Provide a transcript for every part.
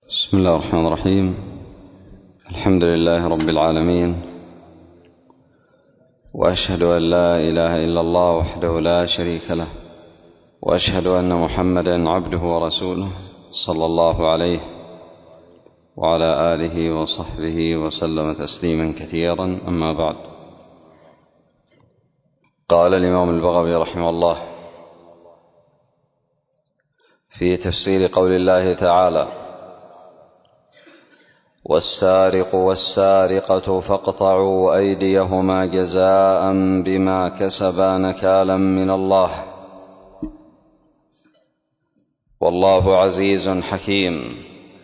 بسم الله الرحمن الرحيم. الحمد لله رب العالمين، وأشهد أن لا إله إلا الله وحده لا شريك له، وأشهد أن محمدا عبده ورسوله صلى الله عليه وعلى آله وصحبه وسلم تسليما كثيرا. أما بعد، قال الإمام البغوي رحمه الله في تفسير قول الله تعالى: والسارق والسارقة فاقطعوا أيديهما جزاء بما كسبا نكالا من الله، والله عزيز حكيم.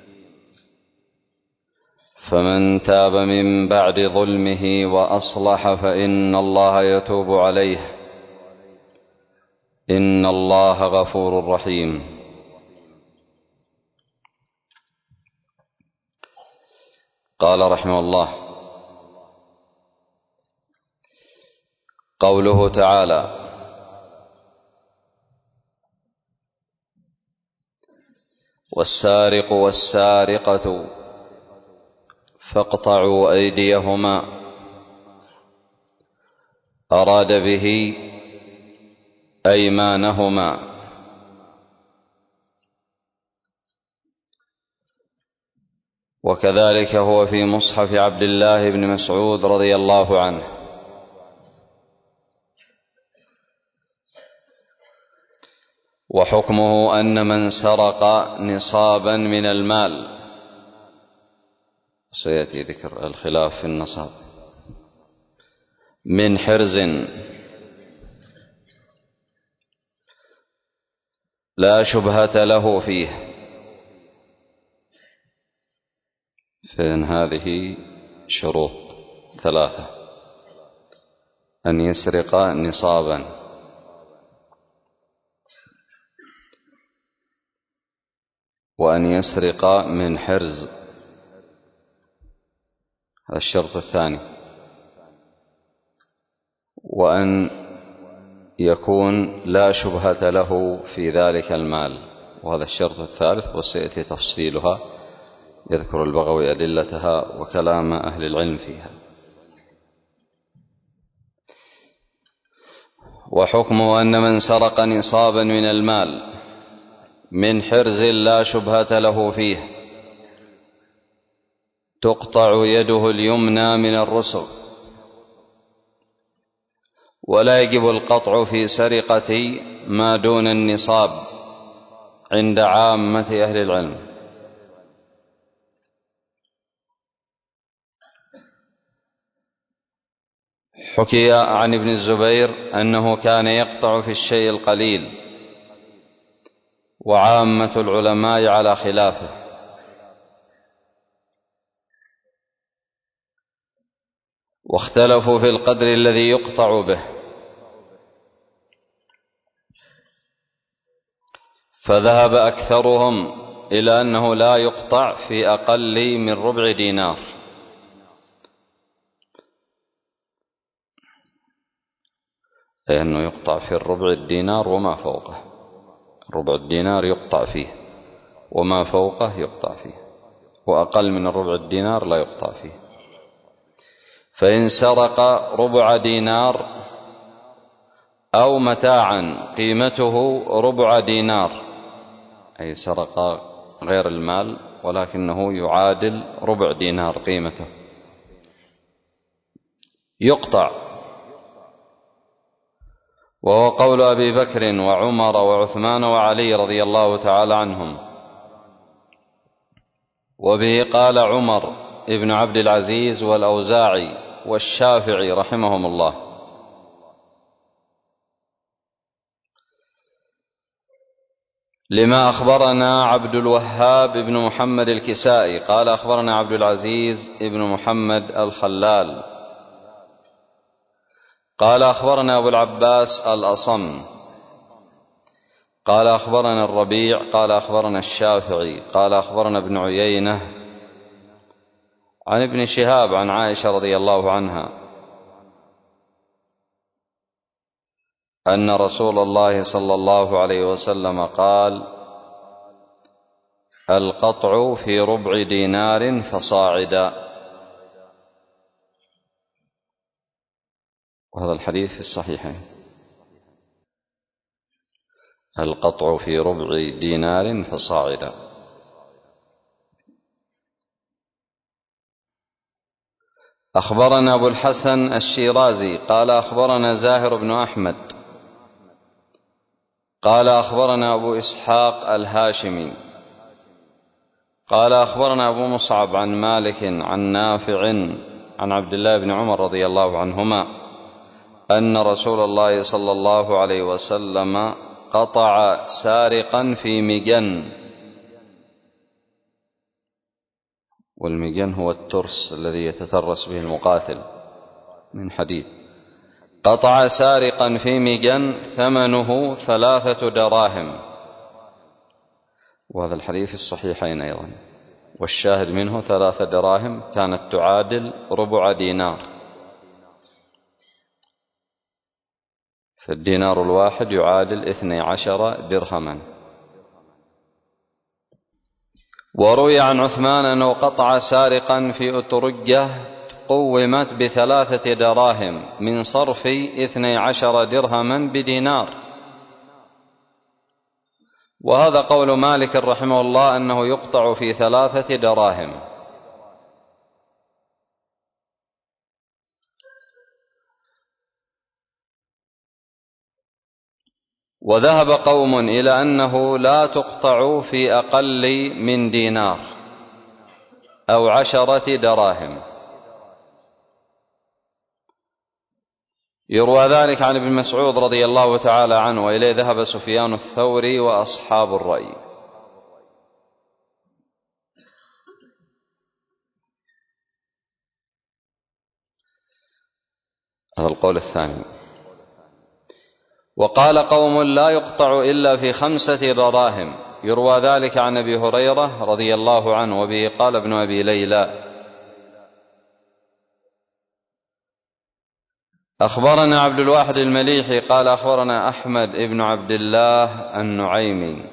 فمن تاب من بعد ظلمه وأصلح فإن الله يتوب عليه، إن الله غفور رحيم. قال رحمه الله: قوله تعالى: والسارق والسارقة فاقطعوا أيديهما، أراد به أيمانهما، وكذلك هو في مصحف عبد الله بن مسعود رضي الله عنه. وحكمه أن من سرق نصابا من المال، سيأتي ذكر الخلاف في النصاب، من حرز لا شبهة له فيه، فإن هذه شروط ثلاثة: أن يسرق نصابا، وأن يسرق من حرز، هذا الشرط الثاني، وأن يكون لا شبهة له في ذلك المال، وهذا الشرط الثالث، وسيأتي تفصيلها، يذكر البغوي أدلتها وكلام أهل العلم فيها. وحكمه أن من سرق نصابا من المال من حرز لا شبهة له فيه تقطع يده اليمنى من الرسغ، ولا يجب القطع في سرقة ما دون النصاب عند عامة أهل العلم. حكي عن ابن الزبير أنه كان يقطع في الشيء القليل، وعامة العلماء على خلافه. واختلفوا في القدر الذي يقطع به، فذهب أكثرهم إلى أنه لا يقطع في أقل من ربع دينار، لأنه يقطع في الربع الدينار وما فوقه، ربع الدينار يقطع فيه وما فوقه يقطع فيه، وأقل من الربع الدينار لا يقطع فيه. فإن سرق ربع دينار أو متاعا قيمته ربع دينار، أي سرق غير المال ولكنه يعادل ربع دينار قيمته، يقطع. وهو قول أبي بكر وعمر وعثمان وعلي رضي الله تعالى عنهم. وبه قال عمر ابن عبد العزيز والأوزاعي والشافعي رحمهم الله. لما أخبرنا عبد الوهاب ابن محمد الكسائي قال أخبرنا عبد العزيز ابن محمد الخلال قال أخبرنا أبو العباس الأصم قال أخبرنا الربيع قال أخبرنا الشافعي قال أخبرنا ابن عيينة عن ابن شهاب عن عائشة رضي الله عنها أن رسول الله صلى الله عليه وسلم قال: القطع في ربع دينار فصاعدا. وهذا الحديث في الصحيحين. القطع في ربع دينار فصاعدا. أخبرنا أبو الحسن الشيرازي قال أخبرنا زاهر بن أحمد قال أخبرنا أبو إسحاق الهاشمي قال أخبرنا أبو مصعب عن مالك عن نافع عن عبد الله بن عمر رضي الله عنهما أن رسول الله صلى الله عليه وسلم قطع سارقا في مجن. والمجن هو الترس الذي يتترس به المقاتل من حديد. قطع سارقا في مجن ثمنه 3 دراهم. وهذا الحديث في الصحيحين أيضا. والشاهد منه 3 دراهم كانت تعادل ربع دينار. فالدينار الواحد يعادل 12 درهما. وروي عن عثمان أنه قطع سارقا في أترجة قومت ب3 دراهم من صرف 12 درهما بدينار. وهذا قول مالك رحمه الله أنه يقطع في 3 دراهم. وذهب قوم إلى أنه لا تقطع في أقل من دينار أو 10 دراهم. يروى ذلك عن ابن مسعود رضي الله تعالى عنه، وإليه ذهب سفيان الثوري وأصحاب الرأي. هذا القول الثاني. وقال قوم لا يقطع إلا في 5 دراهم. يروى ذلك عن أبي هريرة رضي الله عنه، وبه قال ابن أبي ليلى. أخبرنا عبد الواحد المليحي قال أخبرنا أحمد بن عبد الله النعيمي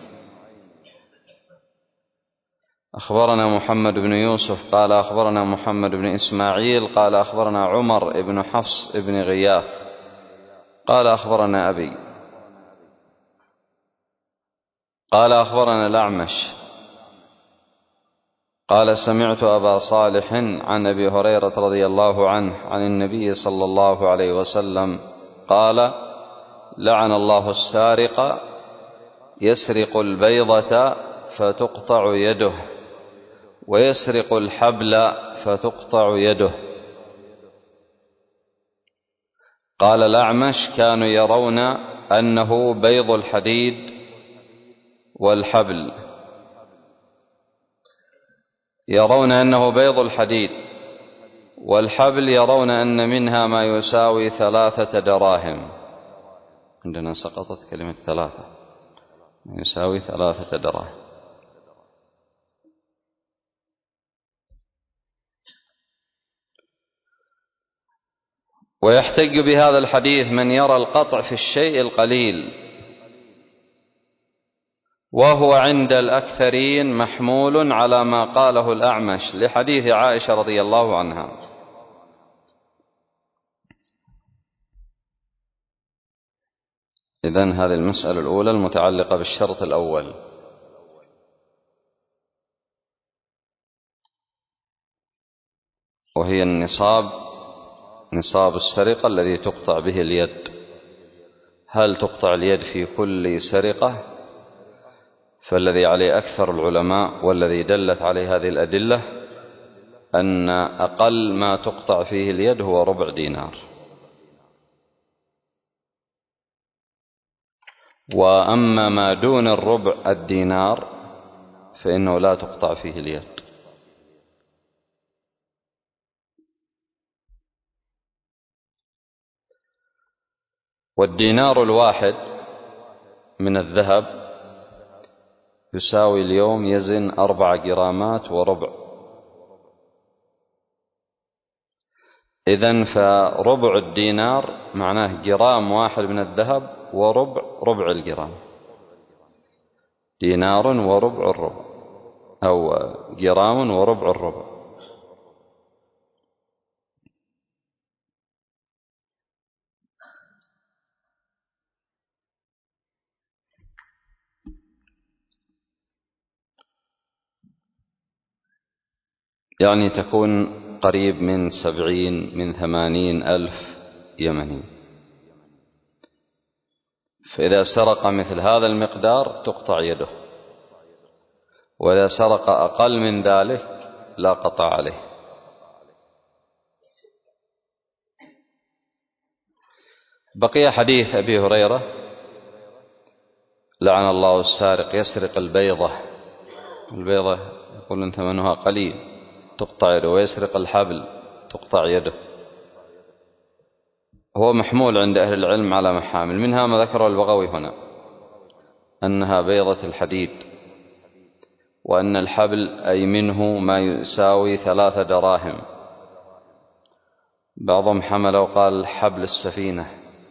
أخبرنا محمد بن يوسف قال أخبرنا محمد بن إسماعيل قال أخبرنا عمر بن حفص بن غياث قال أخبرنا أبي قال أخبرنا الأعمش قال سمعت أبا صالح عن أبي هريرة رضي الله عنه عن النبي صلى الله عليه وسلم قال لعن الله السارق يسرق البيضة فتقطع يده ويسرق الحبل فتقطع يده. قال الأعمش كانوا يرون أنه بيض الحديد والحبل، يرون أنه بيض الحديد والحبل يرون أن منها ما يساوي 3 دراهم. عندنا سقطت كلمة 3، ما يساوي 3 دراهم. ويحتج بهذا الحديث من يرى القطع في الشيء القليل، وهو عند الأكثرين محمول على ما قاله الأعمش لحديث عائشة رضي الله عنها. إذن هذه المسألة الأولى المتعلقة بالشرط الأول. وهي نصاب السرقة الذي تقطع به اليد. هل تقطع اليد في كل سرقة؟ فالذي عليه أكثر العلماء والذي دلت عليه هذه الأدلة أن أقل ما تقطع فيه اليد هو ربع دينار. وأما ما دون الربع الدينار فإنه لا تقطع فيه اليد. والدينار الواحد من الذهب يساوي اليوم يزن 4 جرامات وربع. إذن فربع الدينار معناه جرام واحد من الذهب وربع الجرام. دينار وربع الربع. أو جرام وربع الربع. يعني تكون قريب من 70 من 80 ألف يمني. فإذا سرق مثل هذا المقدار تقطع يده، وإذا سرق أقل من ذلك لا قطع عليه. بقي حديث أبي هريرة: لعن الله السارق يسرق البيضة. البيضة يقولون ثمنها قليل تقطع يده، ويسرق الحبل تقطع يده. هو محمول عند أهل العلم على محامل، منها ما ذكره البغوي هنا أنها بيضة الحديد، وأن الحبل أي منه ما يساوي 3 دراهم. بعضهم حمل وقال حبل السفينة.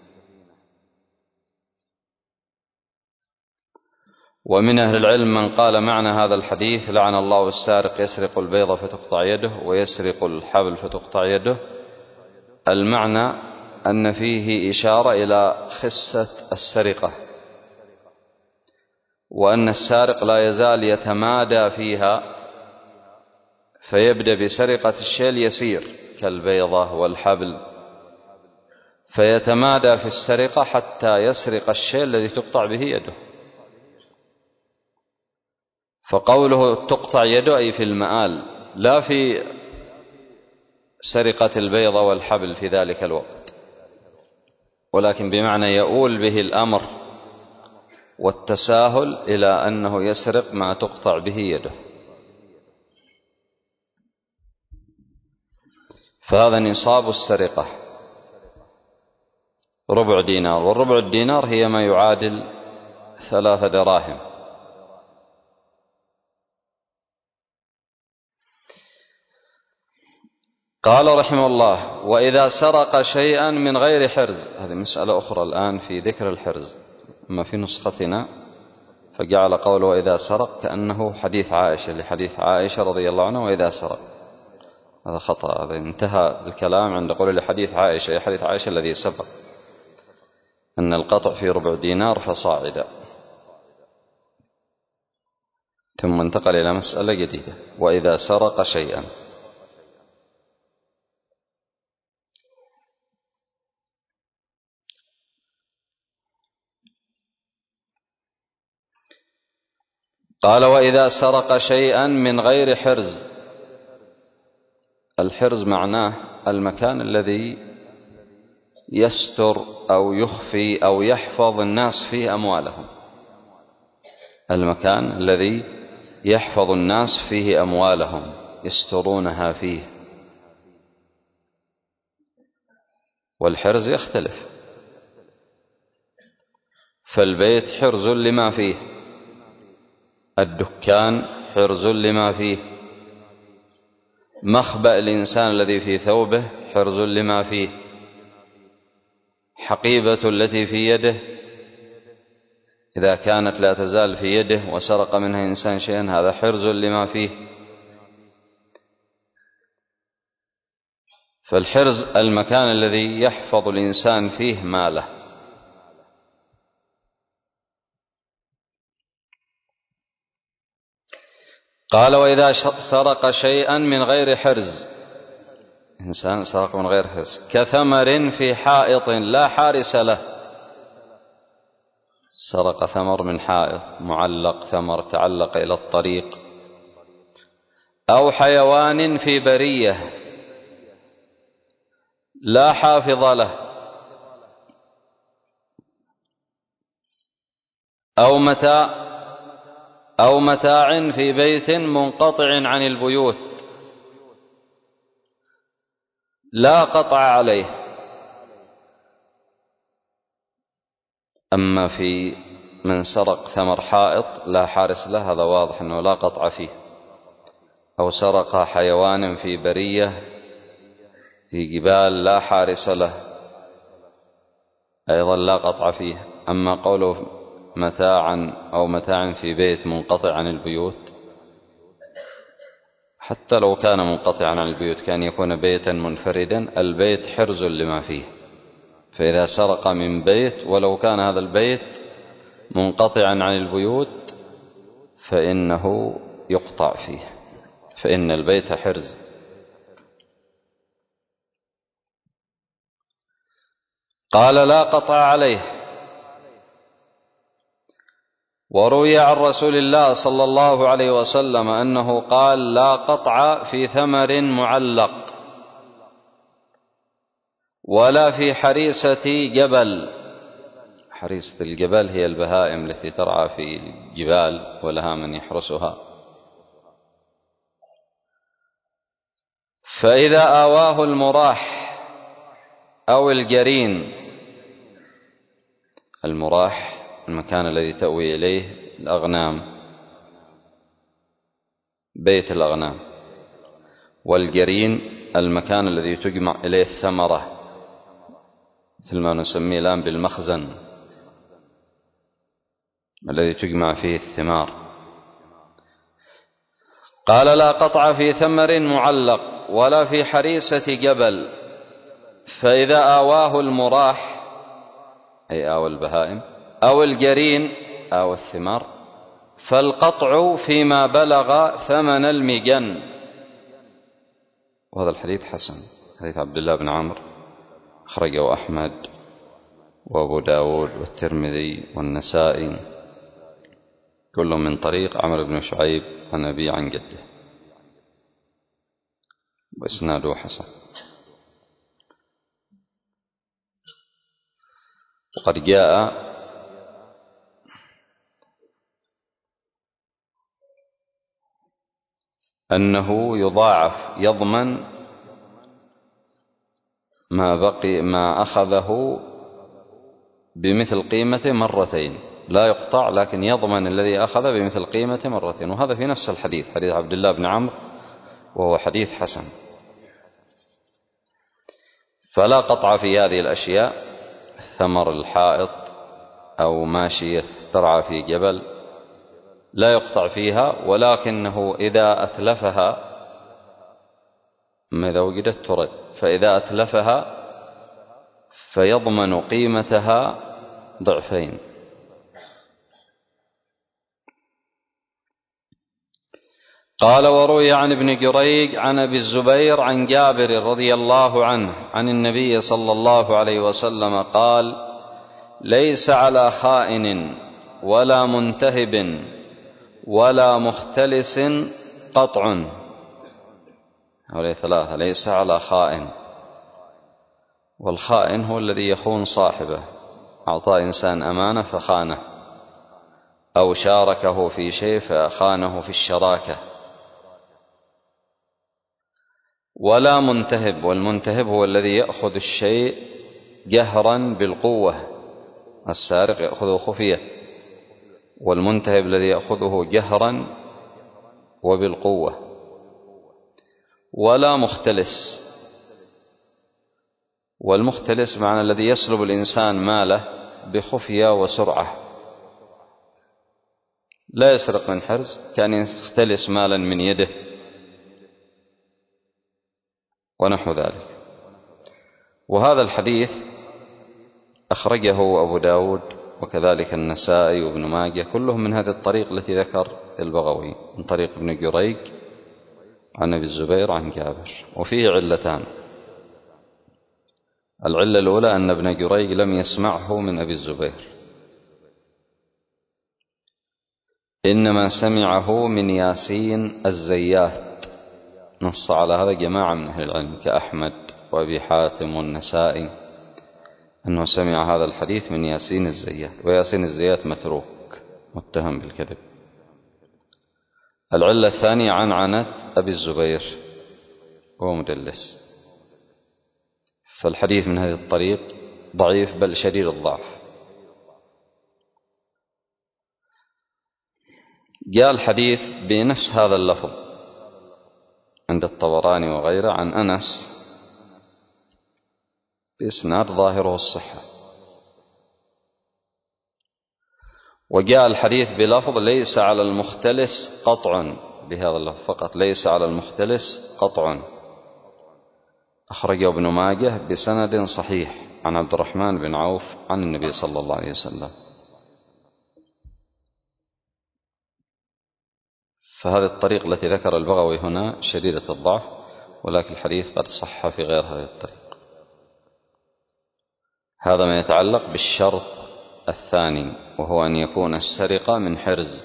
ومن أهل العلم من قال معنى هذا الحديث: لعن الله السارق يسرق البيضة فتقطع يده ويسرق الحبل فتقطع يده، المعنى أن فيه إشارة إلى خسة السرقة، وأن السارق لا يزال يتمادى فيها، فيبدأ بسرقة الشيء اليسير كالبيضة والحبل، فيتمادى في السرقة حتى يسرق الشيء الذي تقطع به يده. فقوله تقطع يده أي في المآل، لا في سرقة البيضة والحبل في ذلك الوقت، ولكن بمعنى يؤول به الأمر والتساهل إلى أنه يسرق ما تقطع به يده. فهذا نصاب السرقة 1/4 دينار، والربع الدينار هي ما يعادل 3 دراهم. قال رحمه الله: وإذا سرق شيئا من غير حرز. هذه مسألة أخرى الآن في ذكر الحرز. أما في نسختنا فجعل قوله وإذا سرق كأنه حديث عائشة، لحديث عائشة رضي الله عنها وإذا سرق. هذا خطأ، هذا انتهى الكلام عند قول لحديث عائشة، حديث عائشة الذي سبق أن القطع في 1/4 دينار فصاعدا، ثم انتقل إلى مسألة جديدة: وإذا سرق شيئا. قال: وإذا سرق شيئا من غير حرز. الحرز معناه المكان الذي يستر أو يخفي أو يحفظ الناس فيه أموالهم، المكان الذي يحفظ الناس فيه أموالهم يسترونها فيه. والحرز يختلف، فالبيت حرز لما فيه، الدكان حرز لما فيه، مخبأ الإنسان الذي في ثوبه حرز لما فيه، حقيبة التي في يده إذا كانت لا تزال في يده وسرق منها إنسان شيئا هذا حرز لما فيه. فالحرز المكان الذي يحفظ الإنسان فيه ماله. قال: وإذا سرق شيئا من غير حرز. إنسان سرق من غير حرز كثمر في حائط لا حارس له. سرق ثمر من حائط معلق، ثمر تعلق إلى الطريق، أو حيوان في برية لا حافظ له، أو متاع في بيت منقطع عن البيوت لا قطع عليه. أما في من سرق ثمر حائط لا حارس له هذا واضح أنه لا قطع فيه، أو سرق حيوان في برية في جبال لا حارس له أيضا لا قطع فيه. أما قوله متاعا أو متاع في بيت منقطع عن البيوت حتى لو كان منقطعا عن البيوت، كان يكون بيتا منفردا، البيت حرز لما فيه، فإذا سرق من بيت ولو كان هذا البيت منقطعا عن البيوت فإنه يقطع فيه، فإن البيت حرز. قال لا قطع عليه. وروي عن رسول الله صلى الله عليه وسلم أنه قال لا قطع في ثمر معلق ولا في حريسة جبل. حريسة الجبل هي البهائم التي ترعى في الجبال ولها من يحرسها. فإذا آواه المراح أو الجرين، المراح المكان الذي تأوي إليه الأغنام، بيت الأغنام، والجرين المكان الذي تجمع إليه الثمرة، مثل ما نسميه الآن بالمخزن الذي تجمع فيه الثمار. قال لا قطع في ثمر معلق ولا في حريسة جبل. فإذا آواه المراح أي آوى البهائم أو الجرين أو الثمار فالقطع فيما بلغ ثمن المجن. وهذا الحديث حسن، حديث عبد الله بن عمرو، أخرجه أحمد وأبو داود والترمذي والنسائي، كل من طريق عمرو بن شعيب عن أبي عن جده، وإسناده حسن. وقد جاء أنه يضاعف، يضمن ما أخذه بمثل قيمته مرتين، لا يقطع لكن يضمن الذي أخذ بمثل قيمته مرتين. وهذا في نفس الحديث، حديث عبد الله بن عمرو، وهو حديث حسن. فلا قطع في هذه الأشياء، ثمر الحائط أو ماشية ترعى في جبل لا يقطع فيها، ولكنه إذا أتلفها، إذا وجدت ترد، فإذا أتلفها فيضمن قيمتها ضعفين. قال وروي عن ابن جريج عن أبي الزبير عن جابر رضي الله عنه عن النبي صلى الله عليه وسلم قال ليس على خائن ولا منتهب ولا مختلس قطع. هؤلاء ثلاثة: ليس على خائن، والخائن هو الذي يخون صاحبه، أعطى إنسان أمانة فخانه، أو شاركه في شيء فخانه في الشراكة. ولا منتهب، والمنتهب هو الذي يأخذ الشيء جهرا بالقوة، السارق يأخذه خفية، والمنتهب الذي يأخذه جهرا وبالقوة. ولا مختلس، والمختلس معنى الذي يسلب الإنسان ماله بخفية وسرعة، لا يسرق من حرز، كان يختلس مالا من يده ونحو ذلك. وهذا الحديث أخرجه أبو داود وكذلك النسائي وابن ماجه، كلهم من هذه الطريق التي ذكر البغوي، من طريق ابن جريج عن أبي الزبير عن جابر. وفيه علتان: العلة الأولى أن ابن جريج لم يسمعه من أبي الزبير، إنما سمعه من ياسين الزيات، نص على هذا جماعة من أهل العلم كأحمد وأبي حاتم والنسائي، أنه سمع هذا الحديث من ياسين الزيات، وياسين الزيات متروك متهم بالكذب. العلة الثانية عنعنة أبي الزبير وهو مدلس، فالحديث من هذه الطريق ضعيف بل شديد الضعف. جاء الحديث بنفس هذا اللفظ عند الطبراني وغيره عن أنس بإسناد ظاهره الصحة، وجاء الحديث بلفظ ليس على المختلس قطع بهذا اللفظ فقط: ليس على المختلس قطع. أخرجه ابن ماجه بسند صحيح عن عبد الرحمن بن عوف عن النبي صلى الله عليه وسلم. فهذه الطريق التي ذكر البغوي هنا شديدة الضعف، ولكن الحديث قد صح في غير هذه الطريق. هذا ما يتعلق بالشرط الثاني، وهو أن يكون السرقة من حرز.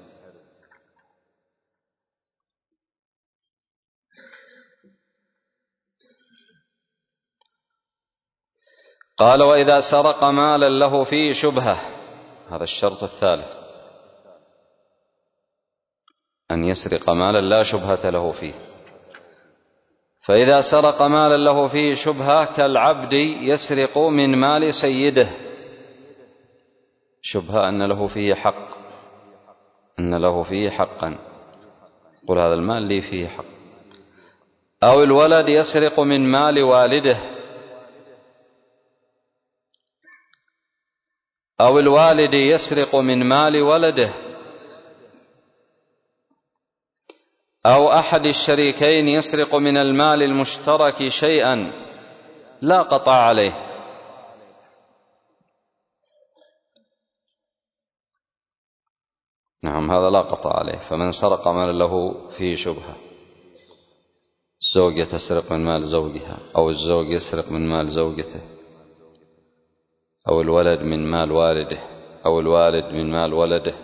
قال: وإذا سرق مالا له فيه شبهة، هذا الشرط الثالث، أن يسرق مالا لا شبهة له فيه. فإذا سرق مالا له فيه شبهة كالعبد يسرق من مال سيده، شبهة أن له فيه حق، أن له فيه حقا، قل هذا المال لي فيه حق. أو الولد يسرق من مال والده، أو الوالد يسرق من مال ولده، أو أحد الشريكين يسرق من المال المشترك شيئا لا قطع عليه. نعم، هذا لا قطع عليه. فمن سرق مال له فيه شبهة، الزوجة تسرق من مال زوجها، أو الزوج يسرق من مال زوجته، أو الولد من مال والده، أو الوالد من مال ولده،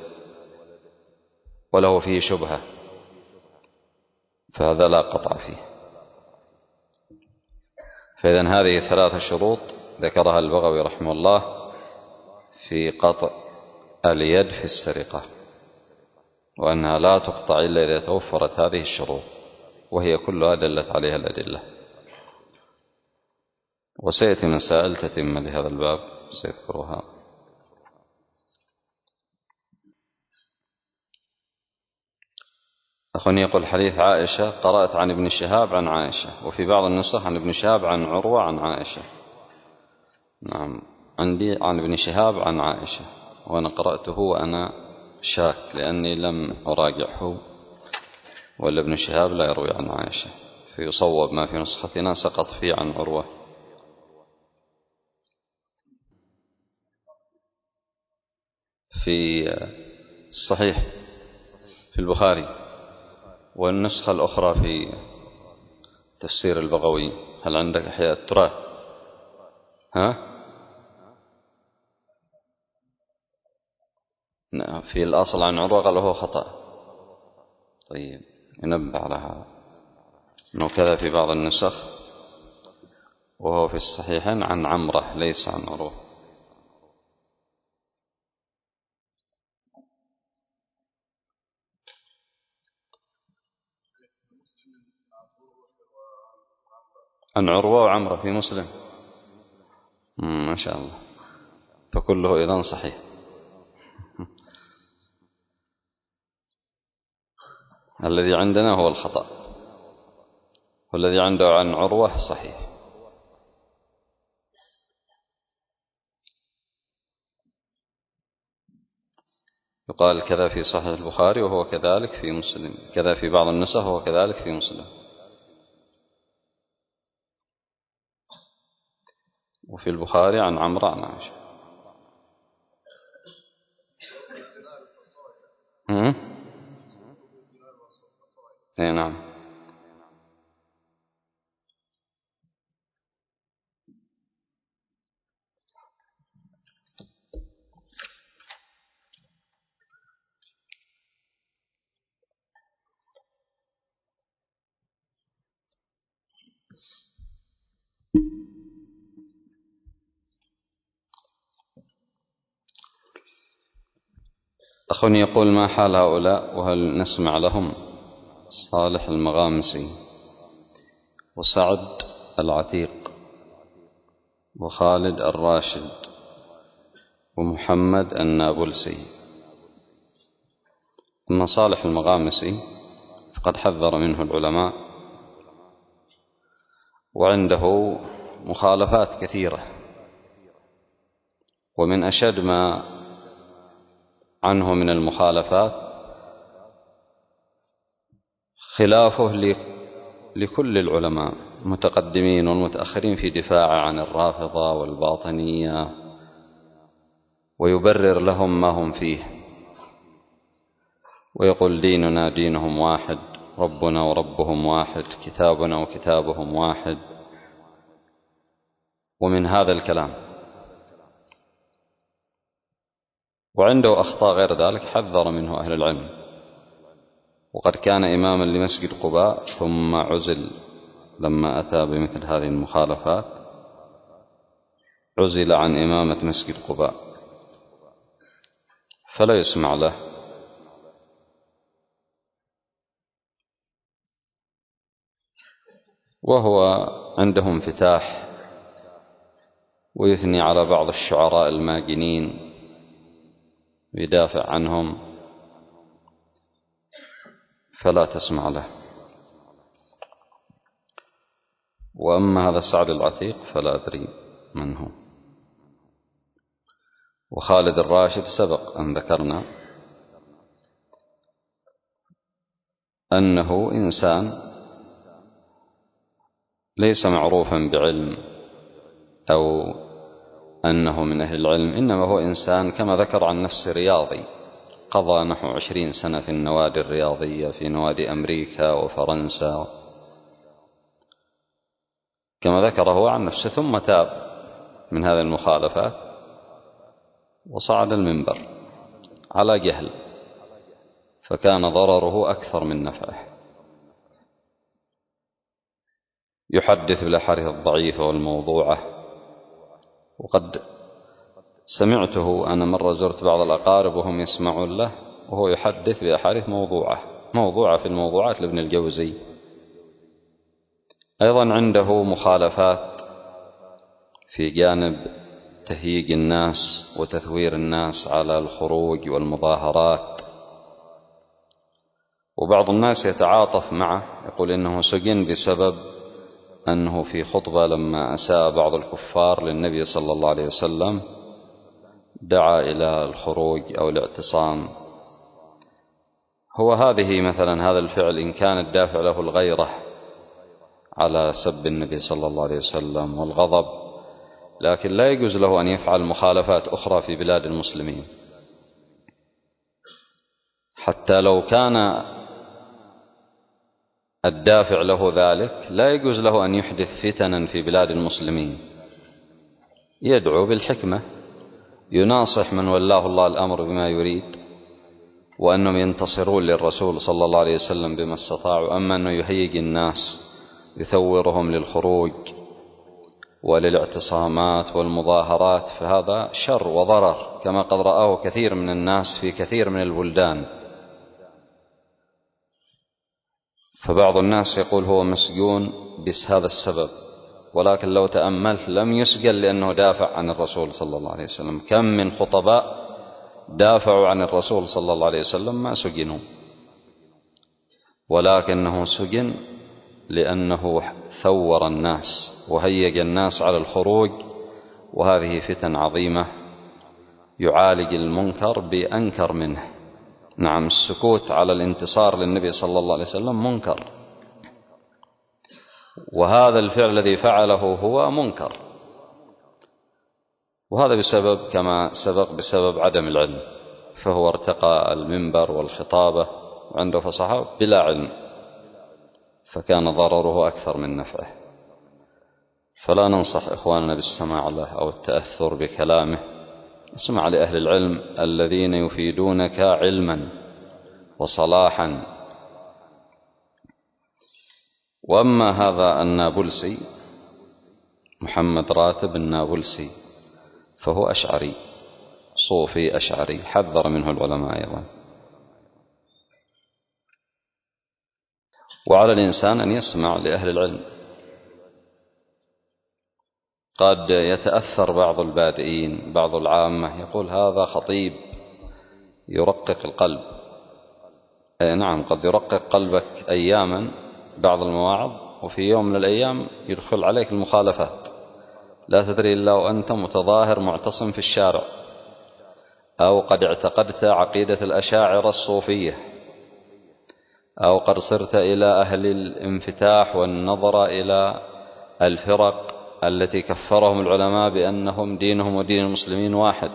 وله فيه شبهة، فهذا لا قطع فيه. فإذن هذه 3 شروط ذكرها البغوي رحمه الله في قطع اليد في السرقة، وأنها لا تقطع إلا إذا توفرت هذه الشروط، وهي كلها دلت عليها الأدلة. وسيأتي مسائل تتم لهذا الباب سيذكرها. أخوني يقول: حديث عائشة قرأت عن ابن شهاب عن عائشة، وفي بعض النسخ عن ابن شهاب عن عروة عن عائشة. نعم، عندي عن ابن شهاب عن عائشة، وأنا قرأته وأنا شاك لأني لم أراجعه، ولا ابن شهاب لا يروي عن عائشة، فيصوب ما في نسختنا سقط فيه عن عروة. في الصحيح في البخاري، والنسخة الأخرى في تفسير البغوي. هل عندك أحياء التراث؟ نعم، في الأصل عن عروة قال هو خطأ. طيب، ينبه على هذا أنه كذا في بعض النسخ، وهو في الصحيحين عن عمرة ليس عن عروة. عن عروة وعمرة في مسلم. ما شاء الله، فكله إذن صحيح. الذي عندنا هو الخطأ، والذي عنده عن عروة صحيح. يقال كذا في صحيح البخاري وهو كذلك في مسلم، كذا في بعض النسخ وهو كذلك في مسلم. وفي البخاري عن عمرو عن عائشة. اي نعم. أخوني يقول: ما حال هؤلاء، وهل نسمع لهم؟ صالح المغامسي، وسعد العتيق، وخالد الراشد، ومحمد النابلسي. أما صالح المغامسي فقد حذر منه العلماء، وعنده مخالفات كثيرة، ومن أشد ما عنه من المخالفات خلافه لكل العلماء المتقدمين والمتأخرين في دفاع عن الرافضة والباطنية، ويبرر لهم ما هم فيه، ويقول ديننا دينهم واحد، ربنا وربهم واحد، كتابنا وكتابهم واحد، ومن هذا الكلام. وعنده أخطاء غير ذلك حذر منه أهل العلم، وقد كان إماما لمسجد قباء ثم عزل لما أتى بمثل هذه المخالفات، عزل عن إمامة مسجد قباء فلا يسمع له. وهو عنده انفتاح ويثني على بعض الشعراء الماجنين ويدافع عنهم، فلا تسمع له. وأما هذا سعد العتيق فلا أدري من هو. وخالد الراشد سبق أن ذكرنا أنه إنسان ليس معروفا بعلم أو أنه من أهل العلم، إنما هو إنسان كما ذكر عن نفسه رياضي، قضى نحو 20 سنة في النوادي الرياضية في نوادي أمريكا وفرنسا كما ذكره عن نفسه، ثم تاب من هذه المخالفات وصعد المنبر على جهل، فكان ضرره أكثر من نفعه. يحدث بالأحاديث الضعيفة والموضوعة. وقد سمعته أنا مرة زرت بعض الأقارب وهم يسمعون له وهو يحدث بأحاديث موضوعة في الموضوعات لابن الجوزي. أيضا عنده مخالفات في جانب تهييج الناس وتثوير الناس على الخروج والمظاهرات، وبعض الناس يتعاطف معه، يقول إنه سجن بسبب أنه في خطبة لما أساء بعض الكفار للنبي صلى الله عليه وسلم دعا إلى الخروج أو الاعتصام. هو هذه مثلا هذا الفعل إن كان الدافع له الغيرة على سب النبي صلى الله عليه وسلم والغضب، لكن لا يجوز له أن يفعل مخالفات أخرى في بلاد المسلمين. حتى لو كان الدافع له ذلك لا يجوز له أن يحدث فتنا في بلاد المسلمين. يدعو بالحكمة، يناصح من ولاه الله الأمر بما يريد، وأنهم ينتصرون للرسول صلى الله عليه وسلم بما استطاعوا. أما أنه يهيج الناس يثورهم للخروج وللاعتصامات والمظاهرات فهذا شر وضرر كما قد رآه كثير من الناس في كثير من البلدان. فبعض الناس يقول هو مسجون بهذا السبب، ولكن لو تأملت لم يسجن لأنه دافع عن الرسول صلى الله عليه وسلم. كم من خطباء دافعوا عن الرسول صلى الله عليه وسلم ما سجنوا، ولكنه سجن لأنه ثور الناس وهيج الناس على الخروج، وهذه فتن عظيمة يعالج المنكر بأنكر منه. نعم، السكوت على الانتصار للنبي صلى الله عليه وسلم منكر، وهذا الفعل الذي فعله هو منكر، وهذا بسبب كما سبق بسبب عدم العلم. فهو ارتقى المنبر والخطابة وعنده فصاحة بلا علم، فكان ضرره أكثر من نفعه. فلا ننصح إخواننا بالسماع له أو التأثر بكلامه. اسمع لأهل العلم الذين يفيدونك علما وصلاحا. وأما هذا النابلسي محمد راتب النابلسي فهو أشعري، صوفي أشعري، حذر منه العلماء أيضا. وعلى الإنسان أن يسمع لأهل العلم. قد يتأثر بعض البادئين بعض العامة يقول هذا خطيب يرقق القلب. نعم، قد يرقق قلبك أياما بعض المواعظ، وفي يوم من الأيام يدخل عليك المخالفات، لا تدري إلا وأنت متظاهر معتصم في الشارع، أو قد اعتقدت عقيدة الأشاعرة الصوفية، أو قد صرت إلى أهل الانفتاح والنظر إلى الفرق التي كفرهم العلماء بأنهم دينهم ودين المسلمين واحد.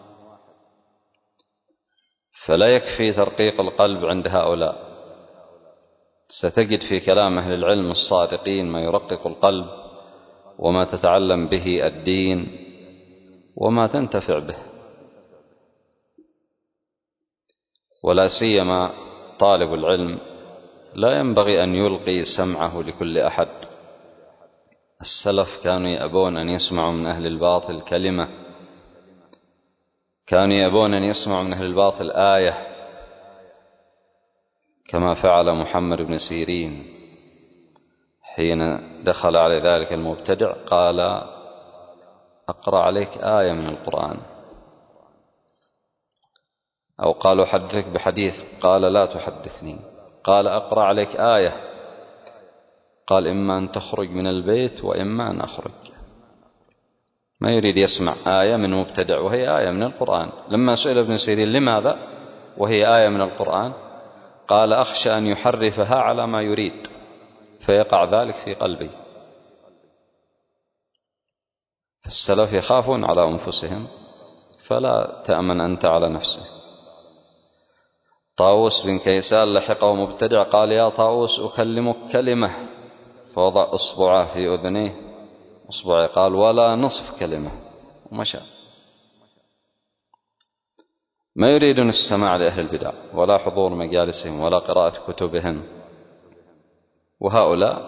فلا يكفي ترقيق القلب عند هؤلاء، ستجد في كلام أهل العلم الصادقين ما يرقق القلب وما تتعلم به الدين وما تنتفع به. ولا سيما طالب العلم لا ينبغي أن يلقي سمعه لكل أحد. السلف كانوا يأبون أن يسمعوا من أهل الباطل كلمة، كانوا يأبون أن يسمعوا من أهل الباطل آية، كما فعل محمد بن سيرين حين دخل على ذلك المبتدع قال: أقرأ عليك آية من القرآن. أو قالوا: أحدثك بحديث، قال: لا تحدثني. قال: أقرأ عليك آية. قال: إما أن تخرج من البيت وإما أن أخرج. ما يريد يسمع آية من مبتدع وهي آية من القرآن. لما سئل ابن سيرين لماذا وهي آية من القرآن، قال: أخشى أن يحرفها على ما يريد فيقع ذلك في قلبي. السلف يخافون على أنفسهم، فلا تأمن أنت على نفسك. طاووس بن كيسان لحقه مبتدع قال: يا طاووس أكلمك كلمة، فوضع أصبعه في أذنيه أصبعه، قال: ولا نصف كلمة، ومشى. ما يريدون السماع لأهل البدع ولا حضور مجالسهم ولا قراءة كتبهم. وهؤلاء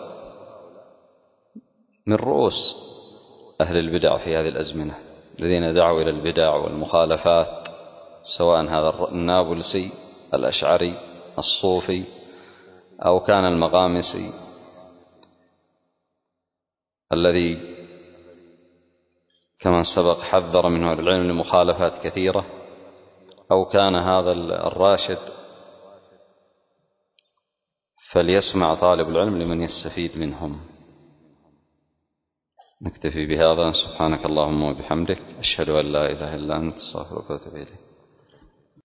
من رؤوس أهل البدع في هذه الأزمنة، الذين دعوا إلى البدع والمخالفات، سواء هذا النابلسي الأشعري الصوفي أو كان المغامسي الذي كما سبق حذر منه أهل العلم لمخالفات كثيرة، أو كان هذا الراشد. فليسمع طالب العلم لمن يستفيد منهم. نكتفي بهذا. سبحانك اللهم وبحمدك، أشهد أن لا إله إلا أنت، أستغفرك وأتوب إليك.